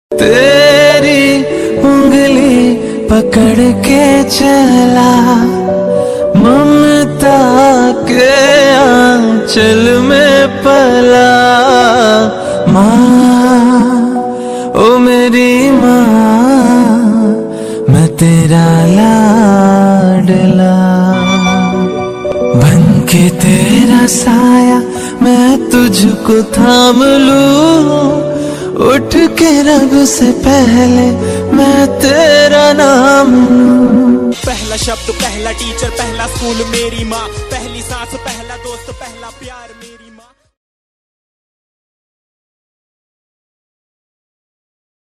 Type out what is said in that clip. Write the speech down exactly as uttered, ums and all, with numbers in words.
तेरी उंगली पकड़ के चला ममता के आंचल में पला। माँ ओ मेरी माँ मैं तेरा लाडला, बन के तेरा साया मैं तुझको थाम लूं। उठ के रब से पहले मैं तेरा नाम लूं। पहला शब्द, पहला टीचर, पहला स्कूल, मेरी माँ, पहली सांस, पहला दोस्त, पहला प्यार।